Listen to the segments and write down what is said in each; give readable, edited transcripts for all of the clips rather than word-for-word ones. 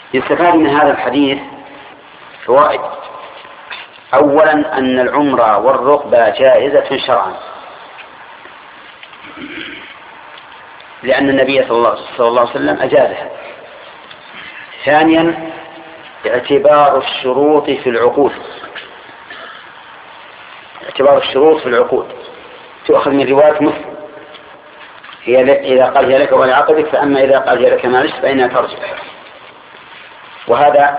يستفاد من هذا الحديث فوائد. أولا أن العمرة والرقبة جائزة شرعا، لأن النبي صلى الله عليه وسلم أجازها. ثانيا اعتبار الشروط في العقود، اعتبار الشروط في العقود تؤخذ من رواية مسلم، إذا قال هي لك ولعقدك، فأما إذا قال هي لك معلش فإنها ترجع. وهذا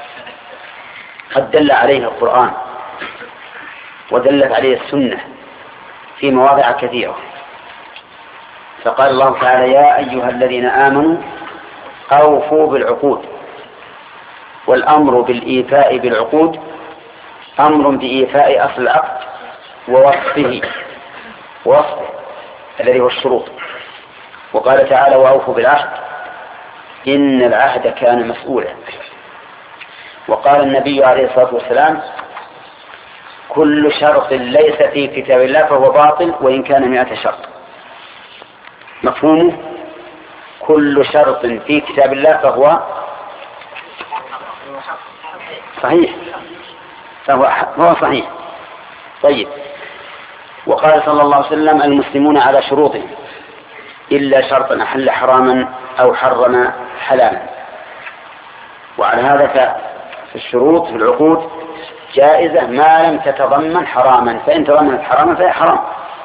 قد دل عليه القرآن ودلت عليه السنة في مواضع كثيرة. فقال الله تعالى: يا أيها الذين آمنوا أوفوا بالعقود. والأمر بالإيفاء بالعقود أمر بإيفاء أصل العقد ووصفه الذي هو الشروط. وقال تعالى: وأوفوا بالعهد إن العهد كان مسؤولا. وقال النبي عليه الصلاة والسلام: كل شرط ليس في كتاب الله فهو باطل وإن كان 100 شرط. مفهومه: كل شرط في كتاب الله فهو صحيح، فهو صحيح. طيب. وقال صلى الله عليه وسلم: المسلمون على شروطهم إلا شرطا أحل حراما أو حرم حلالا. وعلى هذا فالشروط في العقود جائزة ما لم تتضمن حراما، فإن تضمنت حراما فهي حرام.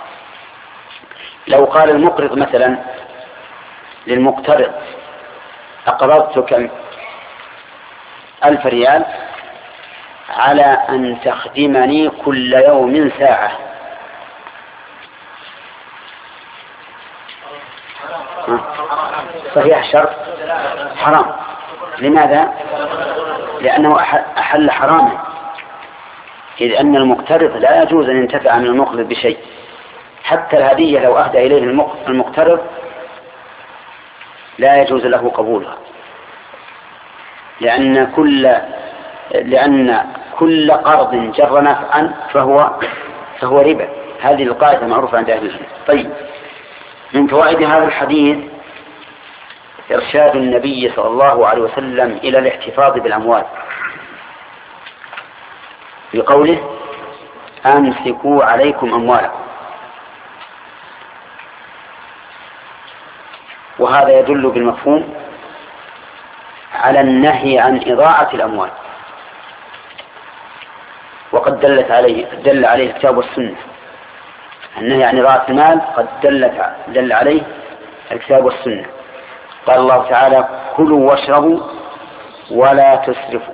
لو قال المقرض مثلا للمقترض: أقرضتك 1000 ريال على أن تخدمني كل يوم ساعة، صحيح الشرط حرام. لماذا؟ لأنه أحل حراما، إذ أن المقترض لا يجوز أن ينتفع من المقرض بشيء، حتى الهدية لو أهدى إليه المقترض لا يجوز له قبولها، لأن كل قرض جر نفعا فهو ربا. هذه القاعدة معروفة عند أهل العلم. طيب. من فوائد هذا الحديث إرشاد النبي صلى الله عليه وسلم إلى الاحتفاظ بالأموال بقوله: أمسكوا عليكم أموالكم. وهذا يدل بالمفهوم على النهي عن إضاعة الأموال، وقد دل عليه الكتاب والسنة. النهي عن إضاعة المال قد دل عليه الكتاب والسنة. قال الله تعالى: كلوا واشربوا ولا تسرفوا.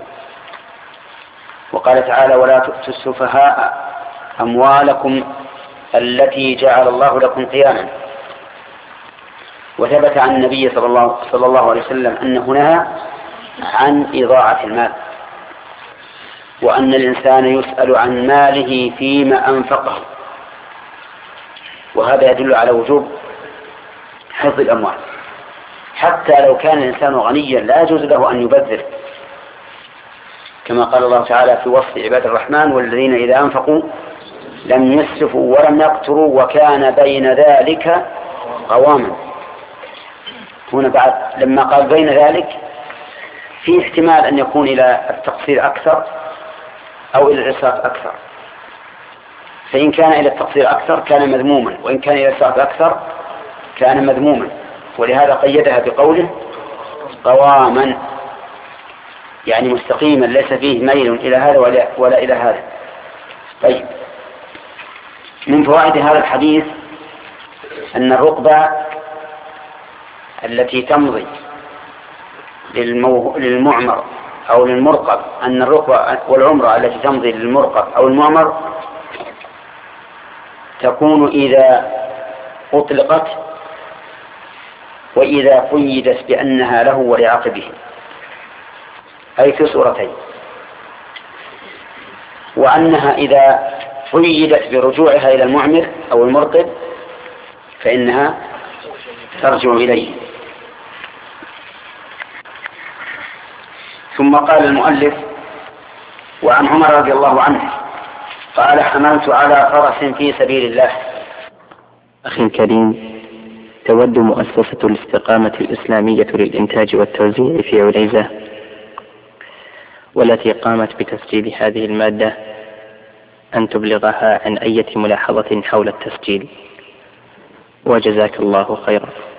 وقال تعالى: ولا تؤتوا السفهاء أموالكم التي جعل الله لكم قياما. وثبت عن النبي صلى الله عليه وسلم أنه نهى عن إضاعة المال، وأن الإنسان يسأل عن ماله فيما أنفقه. وهذا يدل على وجوب حفظ الأموال، حتى لو كان الإنسان غنيا لا يجوز له أن يبذر، كما قال الله تعالى في وصف عباد الرحمن: والذين إذا أنفقوا لم يسرفوا ولم يقتروا وكان بين ذلك قواما. هنا بعد لما قال بين ذلك في احتمال أن يكون إلى التقصير أكثر أو إلى الإسراف أكثر، فإن كان إلى التقصير أكثر كان مذموما، وإن كان إلى الإسراف أكثر كان مذموما. ولهذا قيدها بقوله قواما، يعني مستقيما ليس فيه ميل إلى هذا ولا إلى هذا. طيب. من فوائد هذا الحديث أن الرقبة التي تمضي للمعمر أو للمرقب، أن الرقبة والعمرة التي تمضي للمرقب أو المعمر تكون إذا أطلقت وإذا قيدت بأنها له ولعقبه، أي في صورتين. وأنها إذا قيدت برجوعها إلى المعمر أو المرقب فإنها ترجع إليه. ثم قال المؤلف: وعن عمر رضي الله عنه قال: حملت على فرس في سبيل الله. أخي الكريم، تود مؤسسة الاستقامة الإسلامية للإنتاج والتوزيع في عليزة والتي قامت بتسجيل هذه المادة أن تبلغها عن أي ملاحظة حول التسجيل، وجزاك الله خيرا.